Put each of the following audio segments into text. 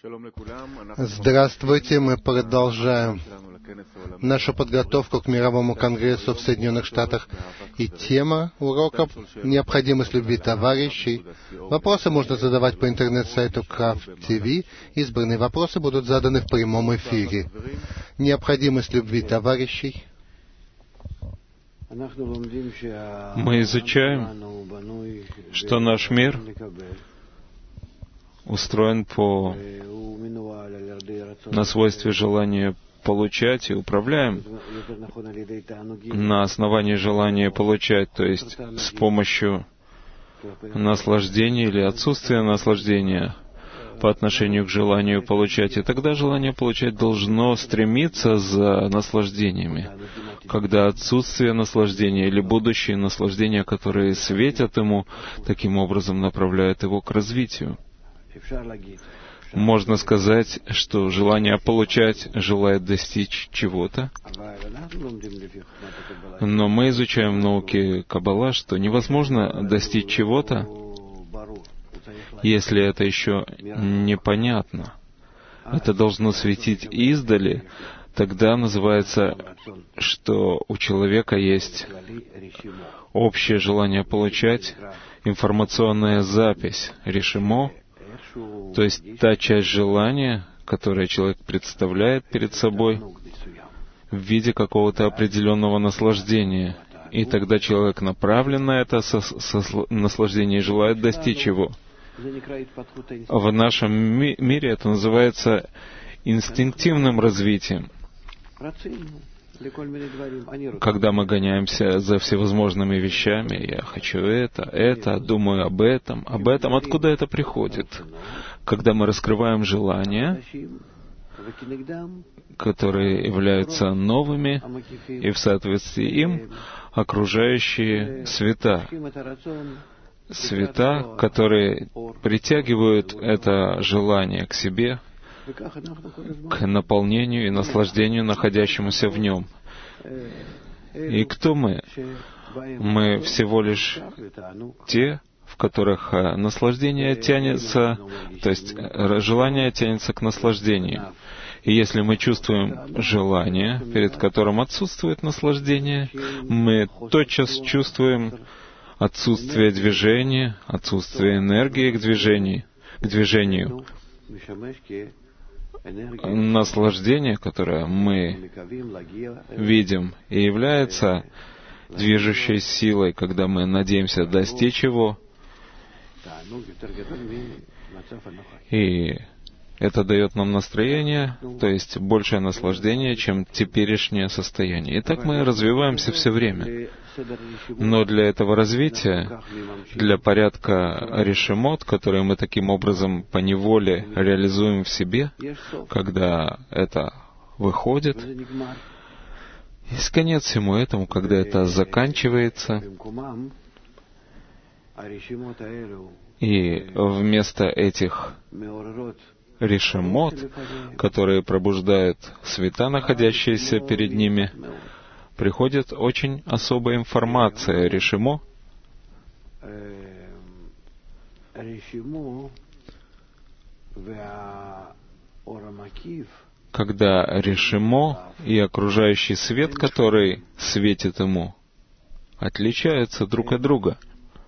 Здравствуйте, мы продолжаем нашу подготовку к мировому конгрессу в Соединенных Штатах. И тема урока «Необходимость любви товарищей». Вопросы можно задавать по интернет-сайту Craft TV. Избранные вопросы будут заданы в прямом эфире. Необходимость любви товарищей. Мы изучаем, что наш мир устроен на свойстве желания получать и управляем на основании желания получать, то есть с помощью наслаждения или отсутствия наслаждения по отношению к желанию получать. И тогда желание получать должно стремиться за наслаждениями, когда отсутствие наслаждения или будущие наслаждения, которые светят ему, таким образом направляют его к развитию. Можно сказать, что желание получать желает достичь чего-то, но мы изучаем в науке Каббала, что невозможно достичь чего-то, если это еще непонятно. Это должно светить издали, тогда называется, что у человека есть общее желание получать, информационная запись, решимо, то есть та часть желания, которое человек представляет перед собой в виде какого-то определенного наслаждения. И тогда человек направлен на это наслаждение и желает достичь его. В нашем мире это называется инстинктивным развитием. Когда мы гоняемся за всевозможными вещами, я хочу это, думаю об этом, откуда это приходит? Когда мы раскрываем желания, которые являются новыми, и в соответствии им окружающие света, которые притягивают это желание к себе, к наполнению и наслаждению, находящемуся в нем. И кто мы? Мы всего лишь те, в которых наслаждение тянется, то есть желание тянется к наслаждению. И если мы чувствуем желание, перед которым отсутствует наслаждение, мы тотчас чувствуем отсутствие движения, отсутствие энергии к движению. Наслаждение, которое мы видим, и является движущей силой, когда мы надеемся достичь его, и это дает нам настроение, то есть большее наслаждение, чем теперешнее состояние. И так мы развиваемся все время. Но для этого развития, для порядка решимот, которые мы таким образом поневоле реализуем в себе, когда это выходит, есть конец всему этому, когда это заканчивается, и вместо этих решимот, которые пробуждают света, находящиеся перед ними, приходит очень особая информация. Решимо, когда решимо и окружающий свет, который светит ему, отличаются друг от друга.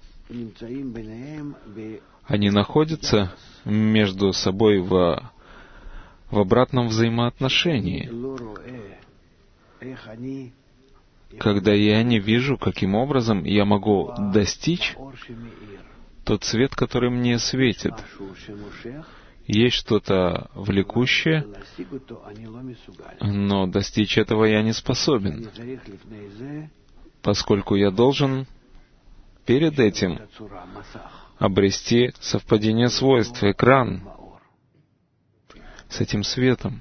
Они находятся между собой в обратном взаимоотношении. Когда я не вижу, каким образом я могу достичь тот свет, который мне светит. Есть что-то влекущее, но достичь этого я не способен, поскольку я должен перед этим обрести совпадение свойств, экран с этим светом.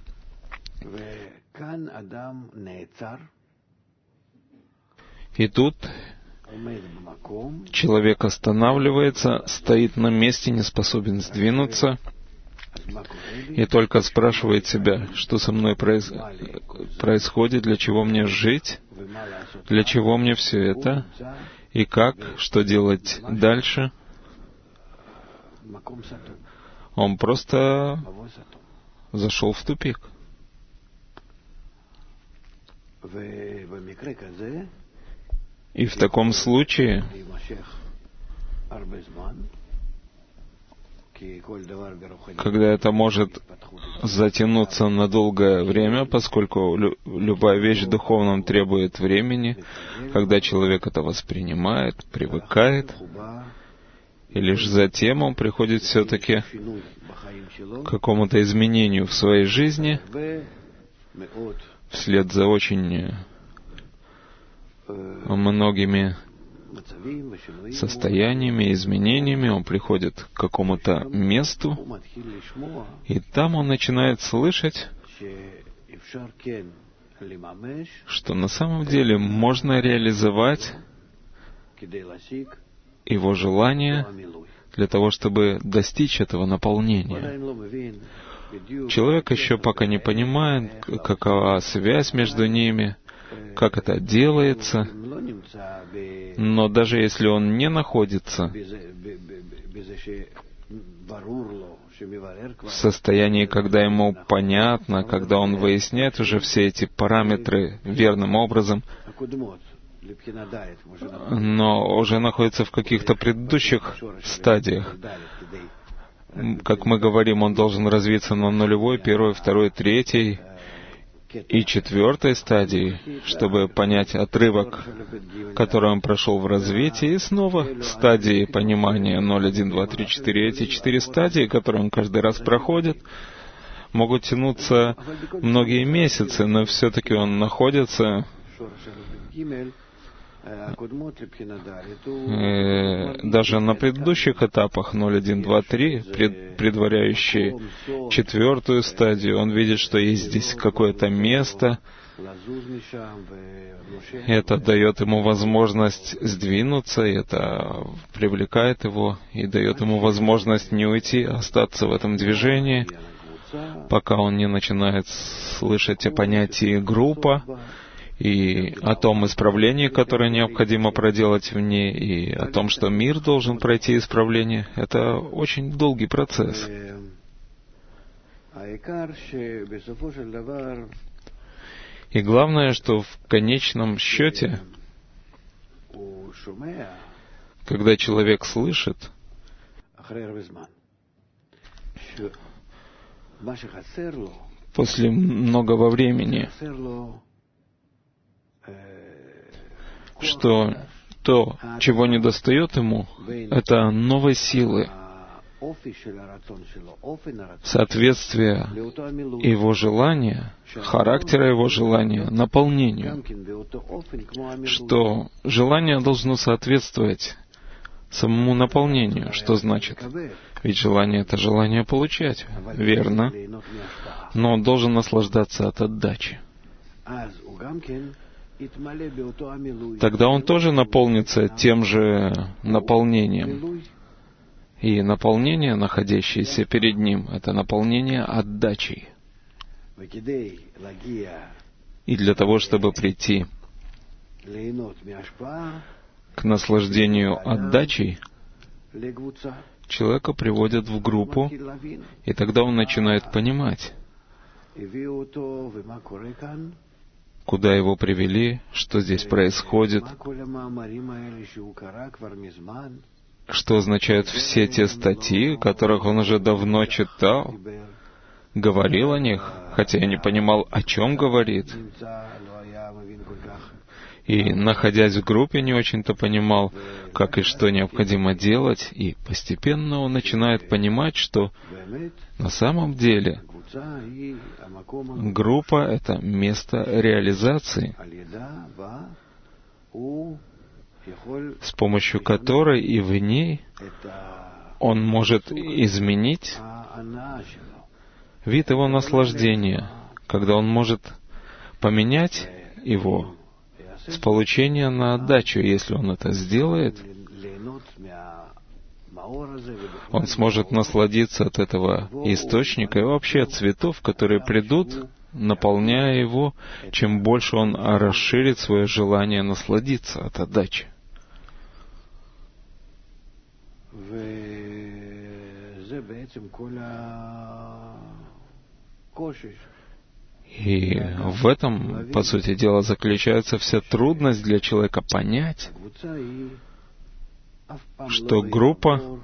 И тут человек останавливается, стоит на месте, не способен сдвинуться, и только спрашивает себя, что со мной происходит, для чего мне жить, для чего мне все это, и как, что делать дальше. Он просто зашел в тупик. И в таком случае, когда это может затянуться на долгое время, поскольку любая вещь в духовном требует времени, когда человек это воспринимает, привыкает, и лишь затем он приходит все-таки к какому-то изменению в своей жизни, вслед за очень многими состояниями, изменениями, он приходит к какому-то месту, и там он начинает слышать, что на самом деле можно реализовать его желание для того, чтобы достичь этого наполнения. Человек еще пока не понимает, какова связь между ними, как это делается, но даже если он не находится в состоянии, когда ему понятно, когда он выясняет уже все эти параметры верным образом, но уже находится в каких-то предыдущих стадиях. Как мы говорим, он должен развиться на нулевой, первой, второй, третьей и четвертой стадии, чтобы понять отрывок, который он прошел в развитии, и снова стадии понимания 0, 1, 2, 3, 4. Эти 4 стадии, которые он каждый раз проходит, могут тянуться многие месяцы, но все-таки он находится даже на предыдущих этапах 0, 1, 2, 3, предваряющие четвертую стадию, он видит, что есть здесь какое-то место. Это дает ему возможность сдвинуться, и это привлекает его, и дает ему возможность не уйти, а остаться в этом движении, пока он не начинает слышать о понятии «группа», и о том исправлении, которое необходимо проделать в ней, и о том, что мир должен пройти исправление. Это очень долгий процесс. И главное, что в конечном счете, когда человек слышит, после многого времени, что то, чего недостает ему, это новой силы, соответствие его желания, характера его желания, наполнению, что желание должно соответствовать самому наполнению. Что значит? Ведь желание — это желание получать, верно? Но он должен наслаждаться от отдачи. Тогда он тоже наполнится тем же наполнением. И наполнение, находящееся перед ним, это наполнение отдачей. И для того, чтобы прийти к наслаждению отдачей, человека приводят в группу, и тогда он начинает понимать, куда его привели, что здесь происходит, что означают все те статьи, которых он уже давно читал, говорил о них, хотя и не понимал, о чем говорит. И, находясь в группе, не очень-то понимал, как и что необходимо делать, и постепенно он начинает понимать, что на самом деле группа — это место реализации, с помощью которой и в ней он может изменить вид его наслаждения, когда он может поменять его с получения на отдачу. Если он это сделает, он сможет насладиться от этого источника и вообще от цветов, которые придут, наполняя его, чем больше он расширит свое желание насладиться от отдачи. И в этом, по сути дела, заключается вся трудность для человека понять, что группа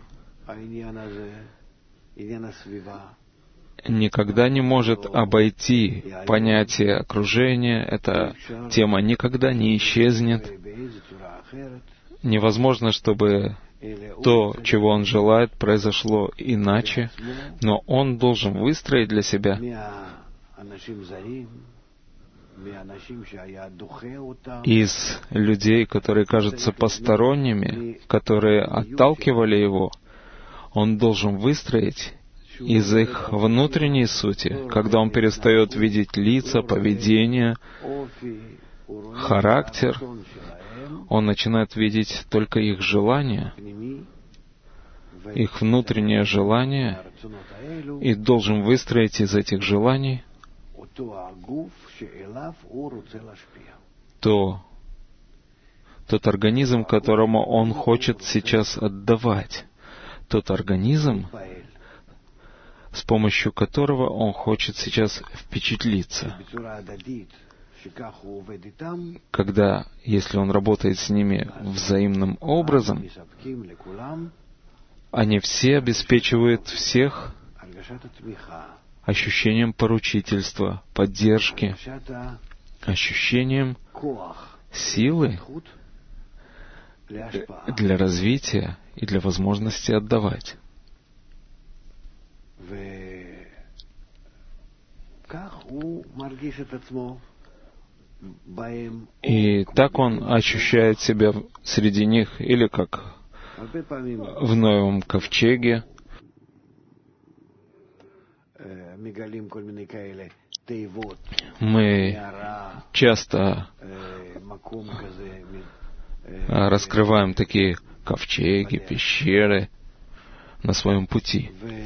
никогда не может обойти понятие окружения, эта тема никогда не исчезнет. Невозможно, чтобы то, чего он желает, произошло иначе, но он должен выстроить для себя из людей, которые кажутся посторонними, которые отталкивали его, он должен выстроить из их внутренней сути, когда он перестает видеть лица, поведение, характер, он начинает видеть только их желания, их внутреннее желание, и должен выстроить из этих желаний тот организм, которому он хочет сейчас отдавать, тот организм, с помощью которого он хочет сейчас впечатлиться. Когда, если он работает с ними взаимным образом, они все обеспечивают всех ощущением поручительства, поддержки, ощущением силы для развития и для возможности отдавать. И так он ощущает себя среди них, или как в Ноевом ковчеге. Мы часто раскрываем такие ковчеги, пещеры на своем пути.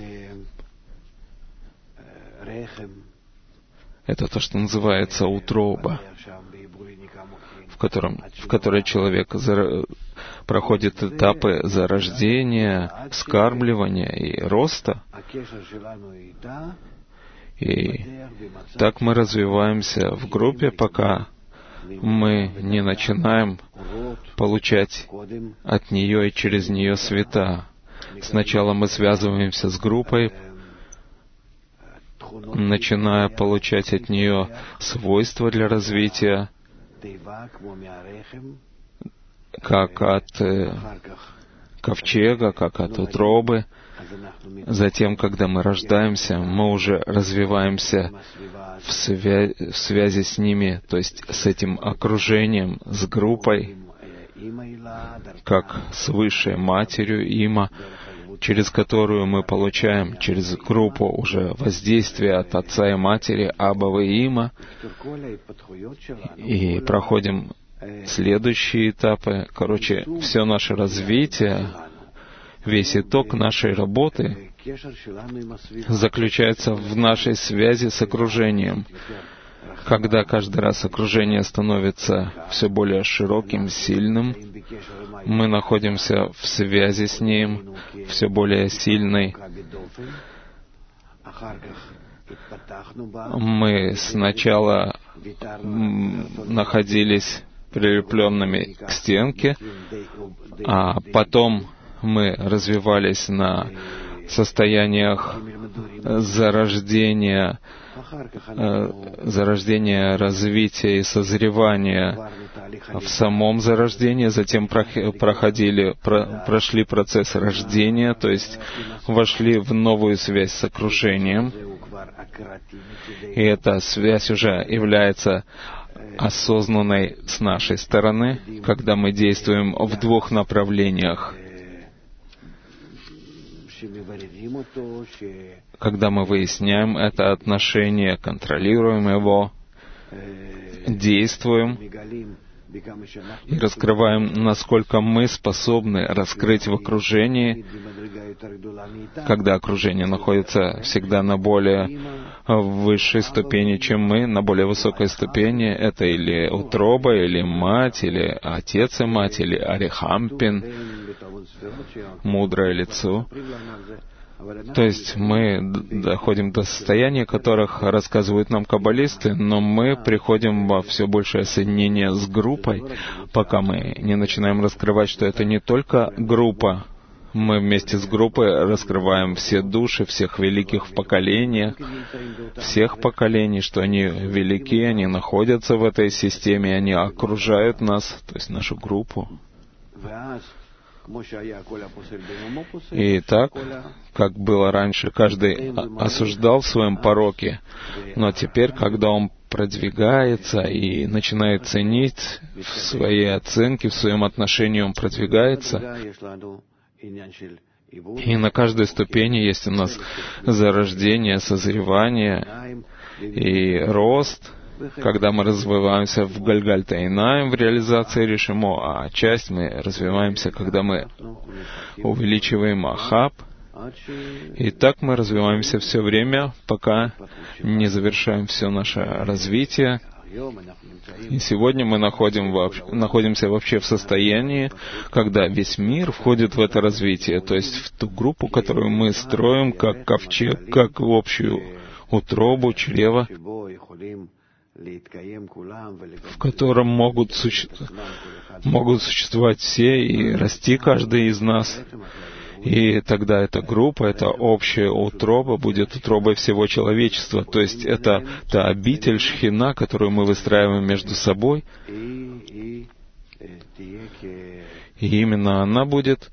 Это то, что называется утроба, в которой человек проходит этапы зарождения, вскармливания и роста. И так мы развиваемся в группе, пока мы не начинаем получать от нее и через нее света. Сначала мы связываемся с группой, начиная получать от нее свойства для развития, как от ковчега, как от утробы. Затем, когда мы рождаемся, мы уже развиваемся в связи с ними, то есть с этим окружением, с группой, как с высшей матерью Има, через которую мы получаем через группу уже воздействие от отца и матери Абба и Има, и проходим следующие этапы. Короче, все наше развитие, весь итог нашей работы заключается в нашей связи с окружением. Когда каждый раз окружение становится все более широким, сильным, мы находимся в связи с ним, все более сильной. Мы сначала находились прилепленными к стенке, а потом мы развивались на состояниях зарождения, развития и созревания в самом зарождении, затем прошли процесс рождения, то есть вошли в новую связь с окружением, и эта связь уже является осознанной с нашей стороны, когда мы действуем в двух направлениях. Когда мы выясняем это отношение, контролируем его, действуем и раскрываем, насколько мы способны раскрыть в окружении, когда окружение находится всегда на более высшей ступени, чем мы, на более высокой ступени. Это или утроба, или мать, или отец и мать, или арихампин, мудрое лицо. То есть мы доходим до состояния, которых рассказывают нам каббалисты, но мы приходим во все большее соединение с группой, пока мы не начинаем раскрывать, что это не только группа. Мы вместе с группой раскрываем все души, всех великих в поколениях, всех поколений, что они велики, они находятся в этой системе, они окружают нас, то есть нашу группу. И так, как было раньше, каждый осуждал в своем пороке, но теперь, когда он продвигается и начинает ценить в своей оценке, в своем отношении, он продвигается, и на каждой ступени есть у нас зарождение, созревание и рост, когда мы развиваемся в Гальгальта Инаим, в реализации Ришимо, а часть мы развиваемся, когда мы увеличиваем Ахаб. И так мы развиваемся все время, пока не завершаем все наше развитие. И сегодня мы находимся вообще в состоянии, когда весь мир входит в это развитие, то есть в ту группу, которую мы строим как ковчег, как в общую утробу, чрево, в котором могут существовать все и расти каждый из нас. И тогда эта группа, эта общая утроба будет утробой всего человечества. То есть это та обитель Шхина, которую мы выстраиваем между собой. И именно она будет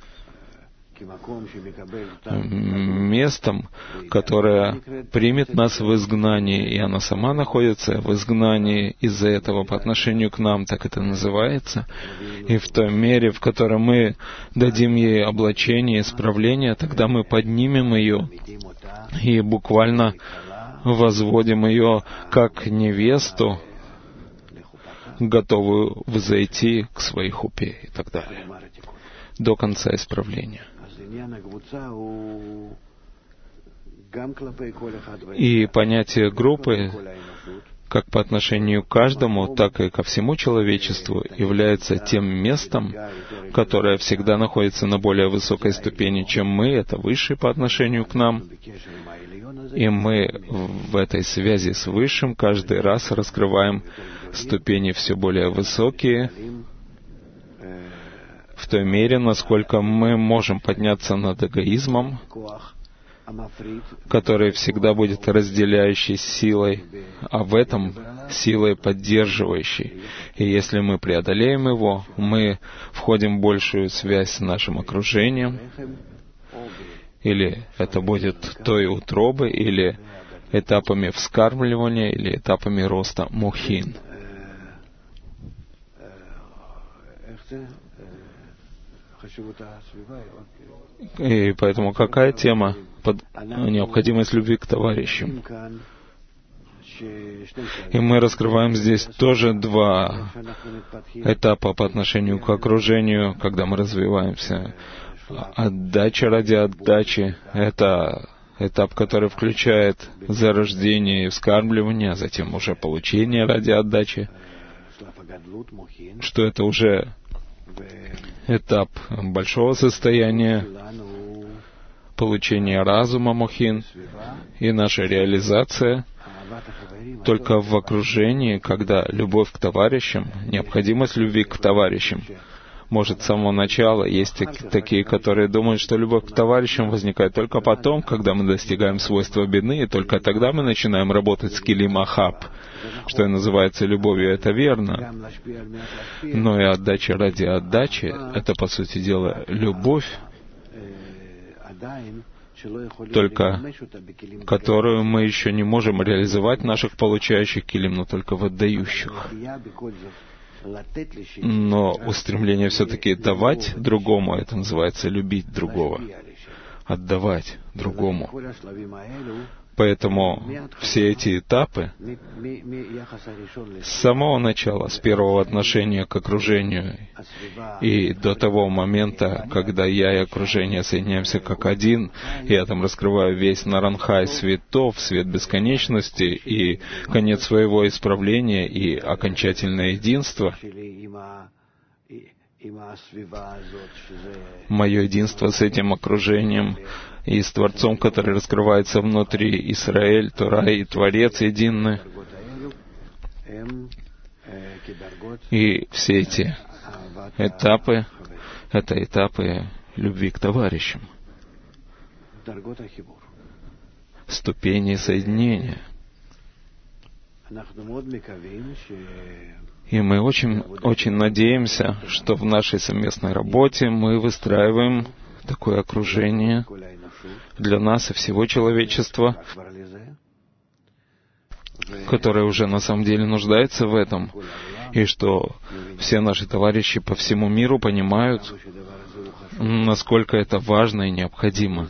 местом, которое примет нас в изгнании, и она сама находится в изгнании из-за этого по отношению к нам, так это называется. И в той мере, в которой мы дадим ей облачение, исправление, тогда мы поднимем ее и буквально возводим ее как невесту, готовую взойти к своей хупе и так далее, до конца исправления. И понятие группы, как по отношению к каждому, так и ко всему человечеству, является тем местом, которое всегда находится на более высокой ступени, чем мы, это выше по отношению к нам. И мы в этой связи с Высшим каждый раз раскрываем ступени все более высокие, в той мере, насколько мы можем подняться над эгоизмом, который всегда будет разделяющей силой, а в этом силой поддерживающей. И если мы преодолеем его, мы входим в большую связь с нашим окружением, или это будет той утробы, или этапами вскармливания, или этапами роста мухин. И поэтому какая тема? Необходимость любви к товарищам. И мы раскрываем здесь тоже два этапа по отношению к окружению, когда мы развиваемся. Отдача ради отдачи — это этап, который включает зарождение и вскармливание, а затем уже получение ради отдачи, что это уже этап большого состояния, получения разума мухин, и наша реализация только в окружении, когда любовь к товарищам, необходимость любви к товарищам. Может, с самого начала есть такие, которые думают, что любовь к товарищам возникает только потом, когда мы достигаем свойства бины, и только тогда мы начинаем работать с килим ахаб, что и называется любовью. Это верно. Но и отдача ради отдачи — это, по сути дела, любовь, только которую мы еще не можем реализовать в наших получающих килим, но только в отдающих. Но устремление все-таки давать другому, это называется любить другого, отдавать другому. Поэтому все эти этапы с самого начала, с первого отношения к окружению и до того момента, когда я и окружение соединяемся как один, я там раскрываю весь Наранхай светов, свет бесконечности и конец своего исправления и окончательное единство. Мое единство с этим окружением и с Творцом, который раскрывается внутри, Исраэль, Тора и Творец едины. И все эти этапы — это этапы любви к товарищам, ступени соединения. И мы очень надеемся, что в нашей совместной работе мы выстраиваем такое окружение для нас и всего человечества, которое уже на самом деле нуждается в этом, и что все наши товарищи по всему миру понимают, насколько это важно и необходимо,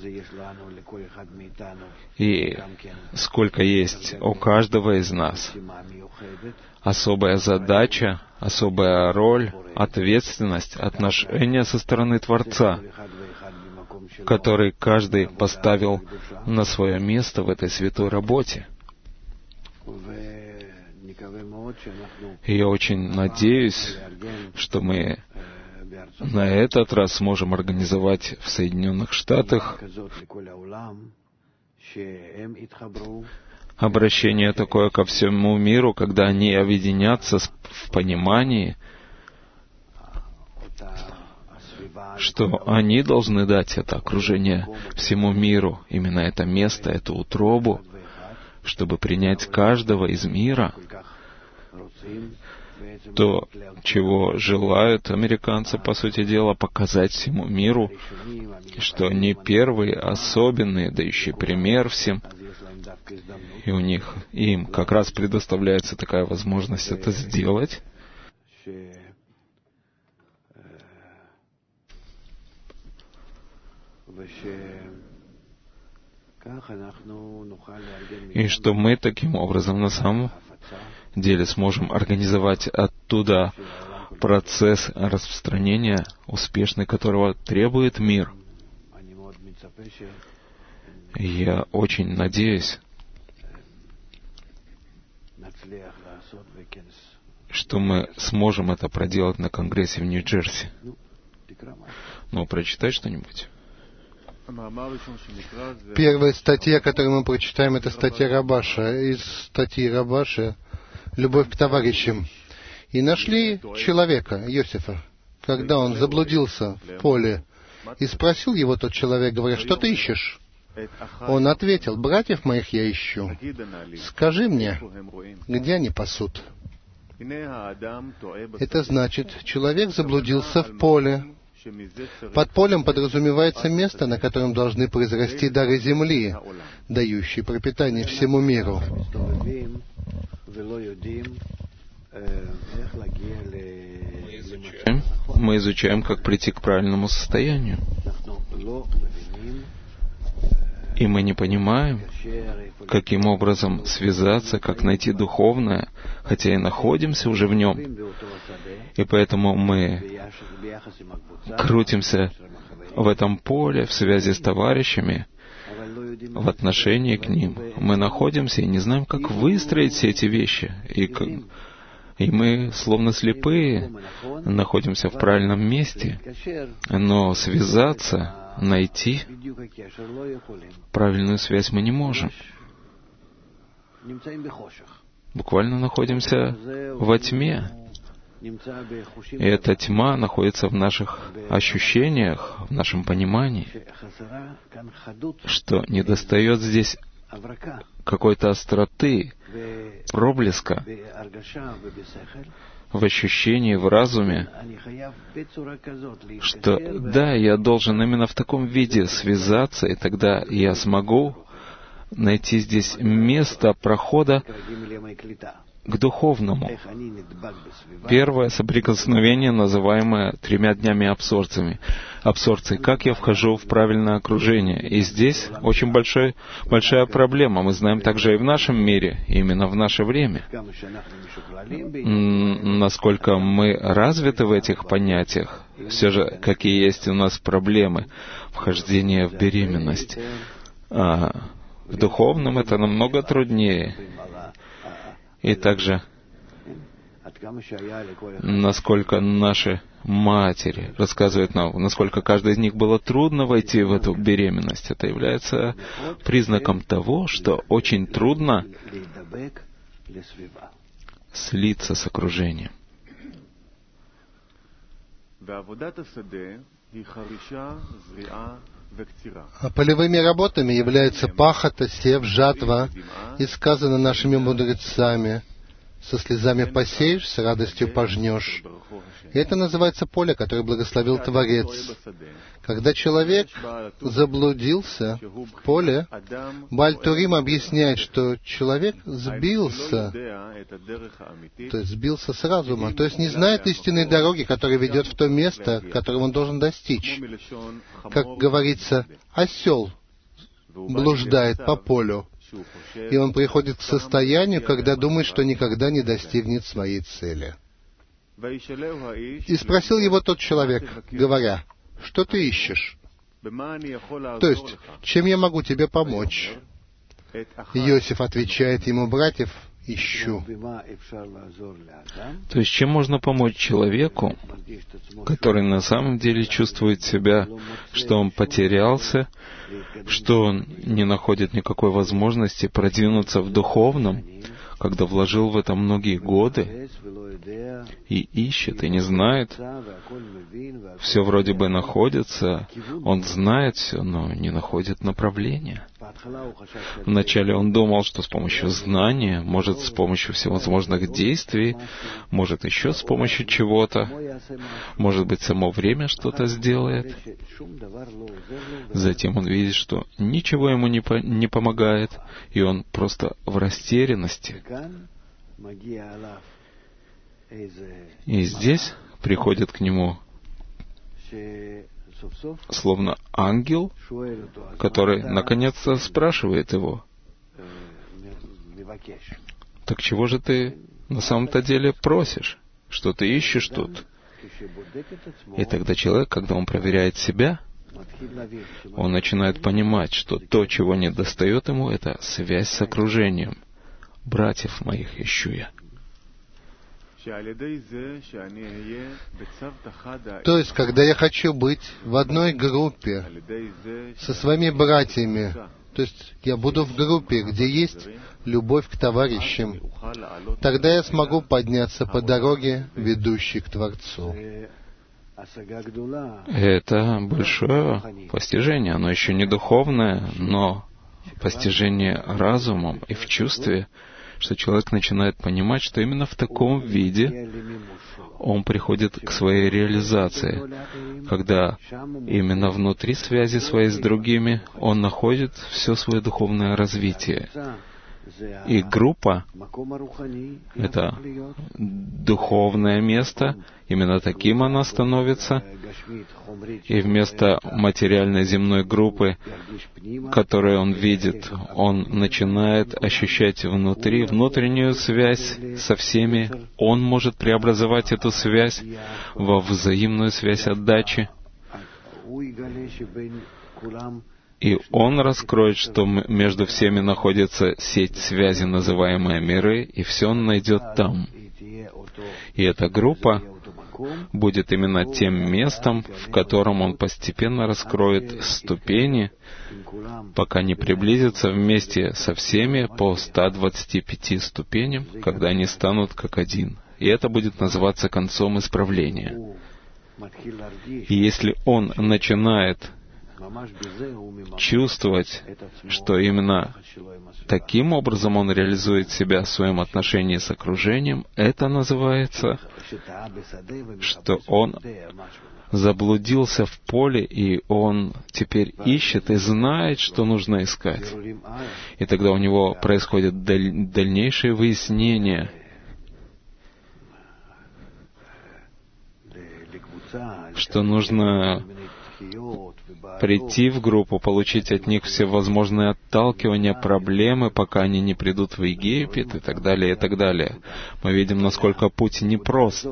и сколько есть у каждого из нас особая задача, особая роль, ответственность, отношение со стороны Творца, который каждый поставил на свое место в этой святой работе. И я очень надеюсь, что мы на этот раз сможем организовать в Соединенных Штатах обращение такое ко всему миру, когда они объединятся в понимании, что они должны дать это окружение всему миру, именно это место, эту утробу, чтобы принять каждого из мира, то, чего желают американцы, по сути дела, показать всему миру, что они первые, особенные, дающие пример всем, и им как раз предоставляется такая возможность это сделать. И что мы таким образом на самом деле сможем организовать оттуда процесс распространения успешный, которого требует мир. И я очень надеюсь, что мы сможем это проделать на Конгрессе в Нью-Джерси. Ну, прочитай что-нибудь. Первая статья, которую мы прочитаем, это статья Рабаша. Из статьи Рабаша «Любовь к товарищам». И нашли человека, Йосифа, когда он заблудился в поле, и спросил его тот человек, говоря: «Что ты ищешь?» Он ответил: «Братьев моих я ищу. Скажи мне, где они пасут?» Это значит, человек заблудился в поле. Под полем подразумевается место, на котором должны произрасти дары земли, дающие пропитание всему миру. Мы изучаем, как прийти к правильному состоянию. И мы не понимаем, каким образом связаться, как найти духовное, хотя и находимся уже в нем. И поэтому мы крутимся в этом поле, в связи с товарищами, в отношении к ним. Мы находимся и не знаем, как выстроить все эти вещи. И мы, словно слепые, находимся в правильном месте, но связаться, найти правильную связь мы не можем. Буквально находимся во тьме. И эта тьма находится в наших ощущениях, в нашем понимании, что недостает здесь какой-то остроты, проблеска в ощущении, в разуме, что да, я должен именно в таком виде связаться, и тогда я смогу найти здесь место прохода к духовному. Первое соприкосновение, называемое 3 днями абсорции. Как я вхожу в правильное окружение? И здесь очень большая проблема. Мы знаем также и в нашем мире, именно в наше время. Насколько мы развиты в этих понятиях, все же какие есть у нас проблемы вхождения в беременность. А в духовном это намного труднее. И также насколько наши матери рассказывают нам, насколько каждой из них было трудно войти в эту беременность. Это является признаком того, что очень трудно слиться с окружением. Полевыми работами являются пахота, сев, жатва, и сказано нашими мудрецами: со слезами посеешь, с радостью пожнешь. И это называется поле, которое благословил Творец. Когда человек заблудился в поле, Бааль Турим объясняет, что человек сбился, то есть сбился с разума, то есть не знает истинной дороги, которая ведет в то место, которого он должен достичь. Как говорится, осел блуждает по полю, и он приходит к состоянию, когда думает, что никогда не достигнет своей цели. И спросил его тот человек, говоря: что ты ищешь? То есть, чем я могу тебе помочь? Иосиф отвечает ему: братьев ищу. То есть, чем можно помочь человеку, который на самом деле чувствует себя, что он потерялся, что он не находит никакой возможности продвинуться в духовном, когда вложил в это многие годы, и ищет, и не знает, все вроде бы находится, он знает все, но не находит направления. Вначале он думал, что с помощью знания, может, с помощью всевозможных действий, может, еще с помощью чего-то, может быть, само время что-то сделает. Затем он видит, что ничего ему не помогает, и он просто в растерянности. И здесь приходит к нему словно ангел, который наконец-то спрашивает его: так чего же ты на самом-то деле просишь? Что ты ищешь тут? И тогда человек, когда он проверяет себя, он начинает понимать, что то, чего не достает ему, это связь с окружением. Братьев моих ищу я. То есть, когда я хочу быть в одной группе со своими братьями, то есть я буду в группе, где есть любовь к товарищам, тогда я смогу подняться по дороге, ведущей к Творцу. Это большое постижение. Оно еще не духовное, но постижение разумом и в чувстве, что человек начинает понимать, что именно в таком виде он приходит к своей реализации, когда именно внутри связи своей с другими он находит все свое духовное развитие. И группа — это духовное место, именно таким она становится. И вместо материальной земной группы, которую он видит, он начинает ощущать внутри внутреннюю связь со всеми. Он может преобразовать эту связь во взаимную связь отдачи. И он раскроет, что между всеми находится сеть связи, называемая миры, и все он найдет там. И эта группа будет именно тем местом, в котором он постепенно раскроет ступени, пока не приблизится вместе со всеми по 125 ступеням, когда они станут как один. И это будет называться концом исправления. И если он начинает чувствовать, что именно таким образом он реализует себя в своем отношении с окружением, это называется, что он заблудился в поле, и он теперь ищет и знает, что нужно искать. И тогда у него происходит дальнейшее выяснение, что нужно прийти в группу, получить от них всевозможные отталкивания, проблемы, пока они не придут в Египет, и так далее, и так далее. Мы видим, насколько путь непрост.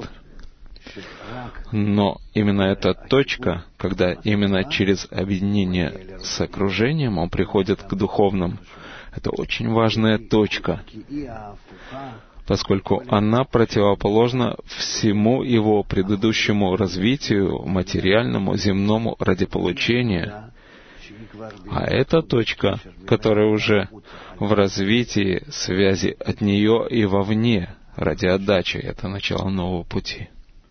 Но именно эта точка, когда именно через объединение с окружением он приходит к духовным, это очень важная точка. поскольку она противоположна всему его предыдущему развитию, материальному, земному, ради получения. А это точка, которая уже в развитии связи от нее и вовне, ради отдачи. Это начало нового пути.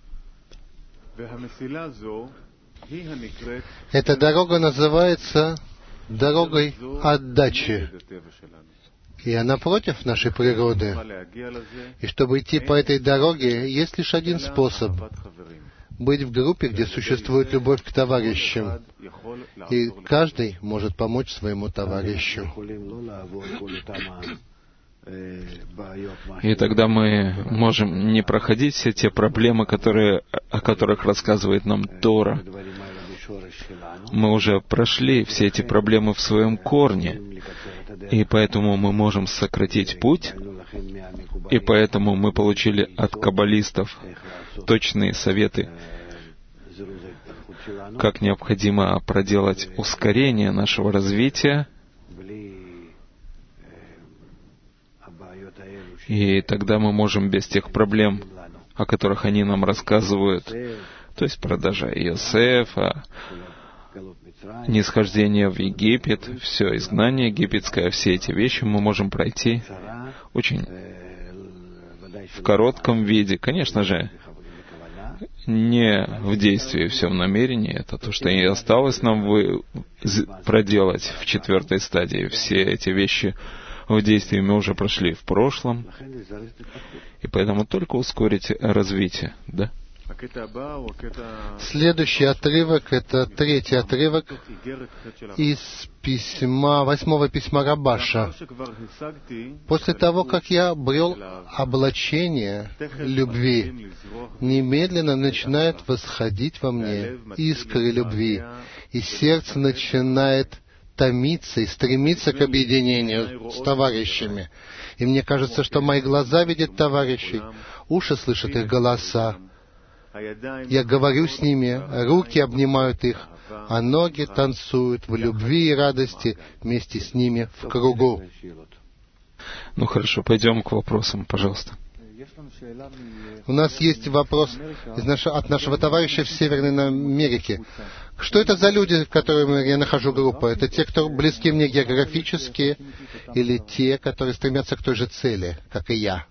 Эта дорога называется дорогой отдачи. И она против нашей природы. И чтобы идти по этой дороге, есть лишь один способ — быть в группе, где существует любовь к товарищам. И каждый может помочь своему товарищу. И тогда мы можем не проходить все те проблемы, о которых рассказывает нам Тора. Мы уже прошли все эти проблемы в своем корне, и поэтому мы можем сократить путь, и поэтому мы получили от каббалистов точные советы, как необходимо проделать ускорение нашего развития, и тогда мы можем без тех проблем, о которых они нам рассказывают, то есть продажа Иосифа, нисхождение в Египет, все изгнание египетское, все эти вещи мы можем пройти очень в коротком виде. Конечно же, не в действии, все в намерении. Это то, что и осталось нам проделать в 4-й стадии. Все эти вещи в действии мы уже прошли в прошлом. И поэтому только ускорить развитие. Да? Следующий отрывок — это 3-й отрывок из 8-го письма Рабаша. После того, как я обрел облачение любви, немедленно начинает восходить во мне искры любви, и сердце начинает томиться и стремиться к объединению с товарищами. И мне кажется, что мои глаза видят товарищей, уши слышат их голоса. Я говорю с ними, руки обнимают их, а ноги танцуют в любви и радости вместе с ними в кругу. Ну хорошо, пойдем к вопросам, пожалуйста. У нас есть вопрос от нашего товарища в Северной Америке. Что это за люди, которыми я нахожу группу? Это те, кто близки мне географически, или те, которые стремятся к той же цели, как и я?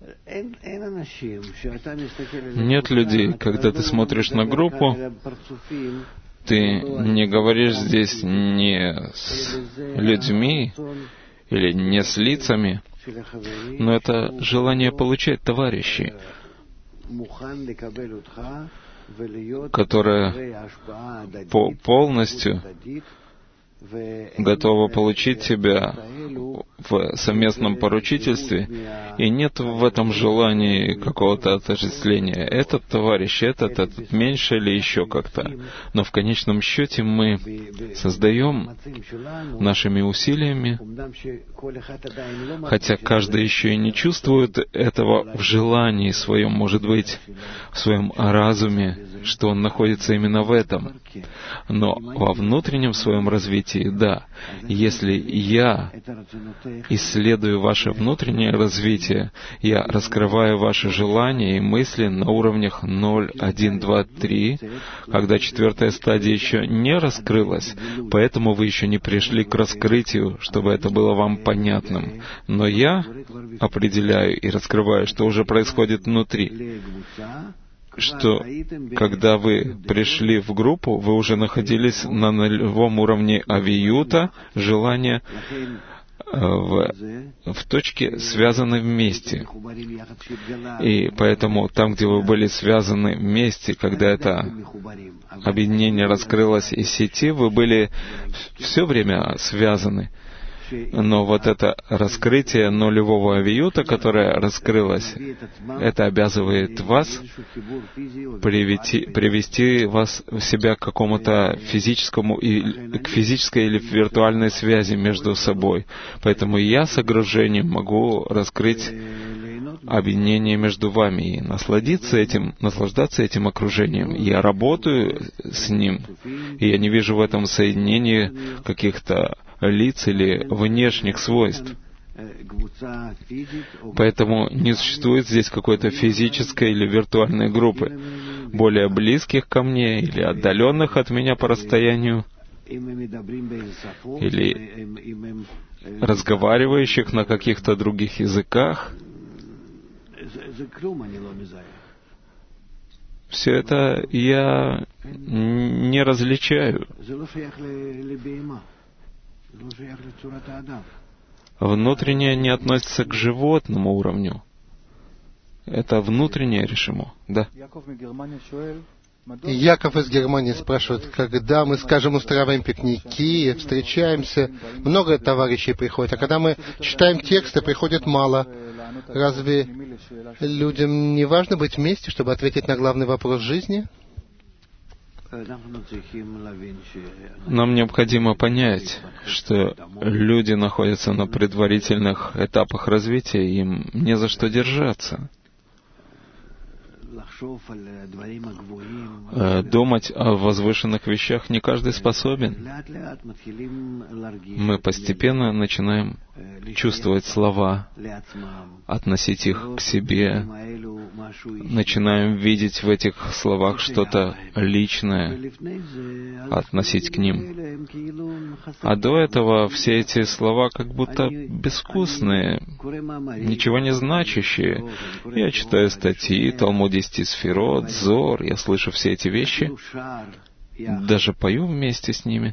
Нет людей. Когда ты смотришь на группу, ты не говоришь здесь не с людьми или не с лицами, но это желание получать товарищей, которое полностью готово получить тебя в совместном поручительстве, и нет в этом желании какого-то отождествления. Этот товарищ, этот меньше или еще как-то. Но в конечном счете мы создаем нашими усилиями, хотя каждый еще и не чувствует этого в желании своем, может быть, в своем разуме, что он находится именно в этом. Но во внутреннем своем развитии, да, если я исследую ваше внутреннее развитие, я раскрываю ваши желания и мысли на уровнях 0, 1, 2, 3, когда 4-я стадия еще не раскрылась, поэтому вы еще не пришли к раскрытию, чтобы это было вам понятным. Но я определяю и раскрываю, что уже происходит внутри, что когда вы пришли в группу, вы уже находились на нулевом уровне авиюта, желания, в точке связаны вместе. И поэтому там, где вы были связаны вместе, когда это объединение раскрылось из сети, вы были все время связаны. Но вот это раскрытие нулевого авиюта, которое раскрылось, это обязывает вас привести вас себя к какому-то к физической или виртуальной связи между собой. Поэтому я с огружением могу раскрыть объединение между вами и наслаждаться этим окружением. Я работаю с ним, и я не вижу в этом соединении каких-то лиц или внешних свойств. Поэтому не существует здесь какой-то физической или виртуальной группы, более близких ко мне или отдаленных от меня по расстоянию, или разговаривающих на каких-то других языках. Все это я не различаю. Внутреннее не относится к животному уровню. Это внутреннее решимо. Да. Яков из Германии спрашивает, когда мы, скажем, устраиваем пикники, встречаемся, много товарищей приходит, а когда мы читаем тексты, приходит мало. Разве людям не важно быть вместе, чтобы ответить на главный вопрос жизни? Нам необходимо понять, что люди находятся на предварительных этапах развития, им не за что держаться. Думать о возвышенных вещах не каждый способен. Мы постепенно начинаем чувствовать слова, относить их к себе, начинаем видеть в этих словах что-то личное, относить к ним. А до этого все эти слова как будто безвкусные, ничего не значащие. Я читаю статьи, талмудистические сферот, зор, я слышу все эти вещи, даже пою вместе с ними.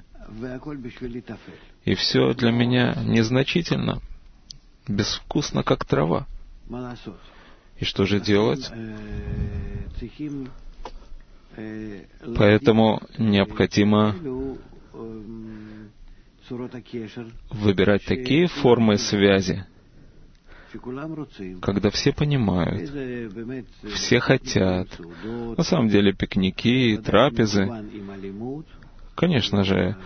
И все для меня незначительно, безвкусно, как трава. И что же делать? Поэтому необходимо выбирать такие формы связи, когда все понимают, все хотят. На самом деле пикники, трапезы, конечно же,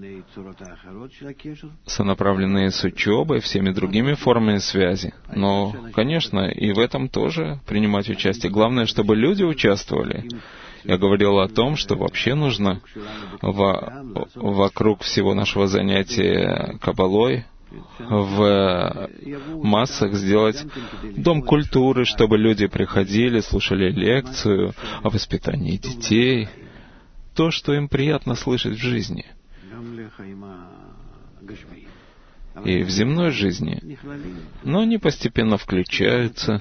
сонаправленные с учебой, всеми другими формами связи. Но, конечно, и в этом тоже принимать участие. Главное, чтобы люди участвовали. Я говорил о том, что вообще нужно вокруг всего нашего занятия каббалой в массах сделать дом культуры, чтобы люди приходили, слушали лекцию о воспитании детей, то, что им приятно слышать в жизни. И в земной жизни. Но они постепенно включаются.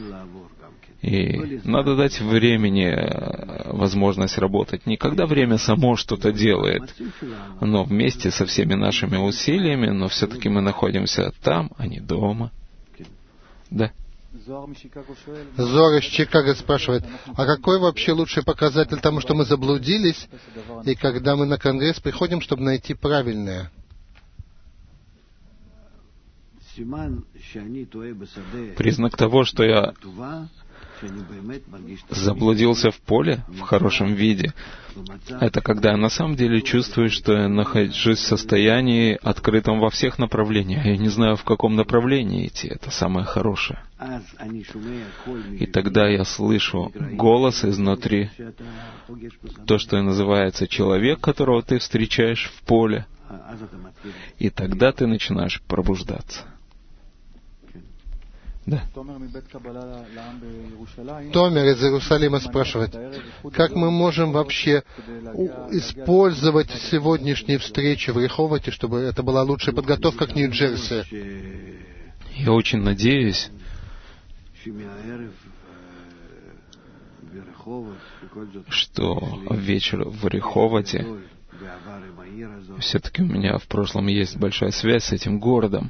И надо дать времени возможность работать. Не когда время само что-то делает, но вместе со всеми нашими усилиями, но все-таки мы находимся там, а не дома. Да. Зор из Чикаго спрашивает, а какой вообще лучший показатель тому, что мы заблудились, и когда мы на конгресс приходим, чтобы найти правильное? Признак того, что я заблудился в поле в хорошем виде, это когда я на самом деле чувствую, что я нахожусь в состоянии открытом во всех направлениях. Я не знаю, в каком направлении идти. Это самое хорошее. И тогда я слышу голос изнутри, то, что называется человек, которого ты встречаешь в поле. И тогда ты начинаешь пробуждаться. Да. Томер из Иерусалима спрашивает, как мы можем вообще использовать сегодняшние встречи в Реховоте, чтобы это была лучшая подготовка к Нью-Джерси? Я очень надеюсь, что вечер в Реховоте, все-таки у меня в прошлом есть большая связь с этим городом,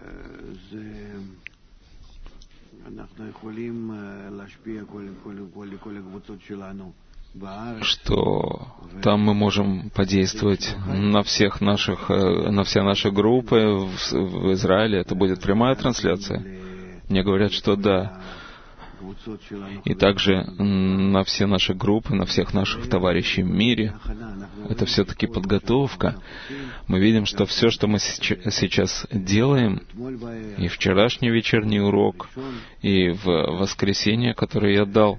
что там мы можем подействовать на все наши группы в Израиле. Это будет прямая трансляция. Мне говорят, что да. И также на все наши группы, на всех наших товарищей в мире. Это все-таки подготовка. Мы видим, что все, что мы сейчас делаем, и вчерашний вечерний урок, и в воскресенье, которое я дал,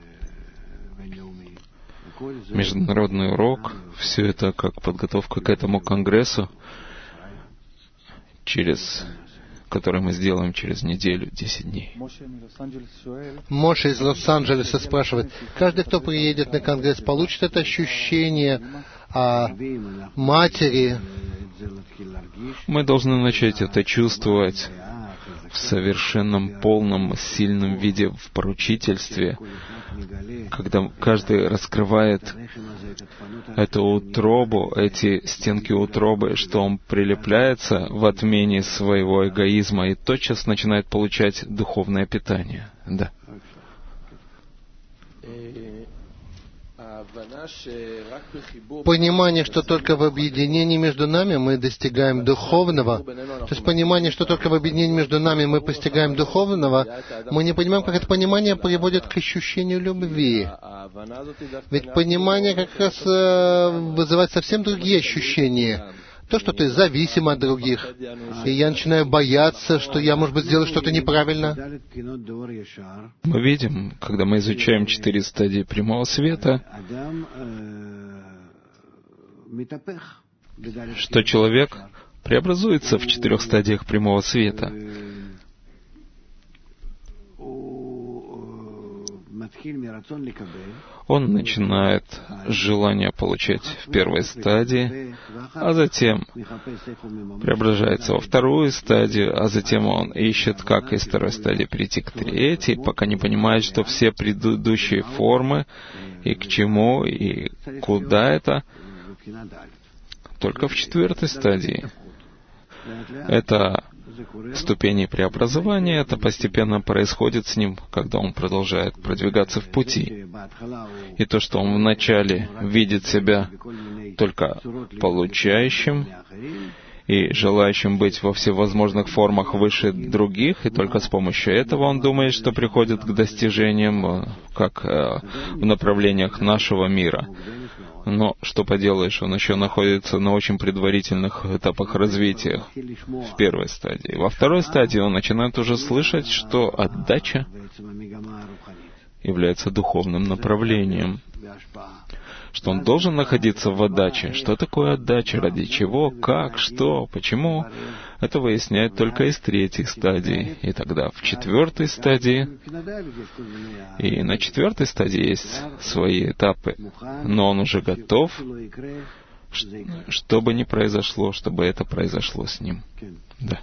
международный урок, все это как подготовка к этому конгрессу через который мы сделаем через неделю, 10 дней. Моше из Лос-Анджелеса спрашивает, каждый, кто приедет на Конгресс, получит это ощущение матери? Мы должны начать это чувствовать в совершенном, полном, сильном виде в поручительстве, когда каждый раскрывает эту утробу, эти стенки утробы, что он прилепляется в отмене своего эгоизма и тотчас начинает получать духовное питание. Да. Понимание, что только в объединении между нами мы достигаем духовного, то есть понимание, что только в объединении между нами мы постигаем духовного, мы не понимаем, как это понимание приводит к ощущению любви. Ведь понимание как раз вызывает совсем другие ощущения. То, что ты зависим от других. И я начинаю бояться, что я, может быть, сделаю что-то неправильно. Мы видим, когда мы изучаем 4 стадии прямого света, что человек преобразуется в 4 стадиях прямого света. Он начинает с желания получать в первой стадии, а затем преображается во вторую стадию, а затем он ищет, как из второй стадии перейти к третьей, пока не понимает, что все предыдущие формы и к чему, и куда это, только в 4 стадии. Это ступени преобразования, это постепенно происходит с ним, когда он продолжает продвигаться в пути. И то, что он вначале видит себя только получающим и желающим быть во всевозможных формах выше других, и только с помощью этого он думает, что приходит к достижениям, как в направлениях нашего мира. Но что поделаешь, он еще находится на очень предварительных этапах развития в первой стадии. Во второй стадии он начинает уже слышать, что отдача является духовным направлением, что он должен находиться в отдаче. Что такое отдача? Ради чего? Как? Что? Почему? Это выясняет только из 3 стадии. И тогда в 4 стадии, и на 4 стадии есть свои этапы, но он уже готов, что бы ни произошло, чтобы это произошло с ним. Да.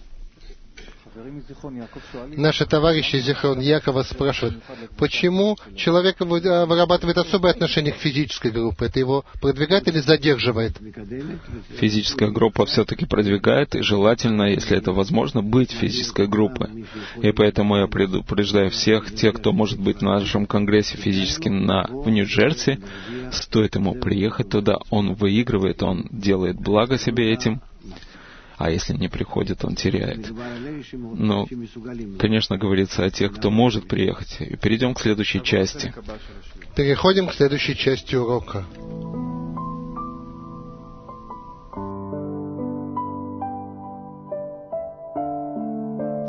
Наши товарищи из Зихрон Якова спрашивают, почему человек вырабатывает особое отношение к физической группе? Это его продвигает или задерживает? Физическая группа все-таки продвигает, и желательно, если это возможно, быть физической группой. И поэтому я предупреждаю всех, тех, кто может быть на нашем конгрессе физически в Нью-Джерси, стоит ему приехать туда, он выигрывает, он делает благо себе этим. А если не приходит, он теряет. Но, конечно, говорится о тех, кто может приехать. И перейдем к следующей части. Переходим к следующей части урока.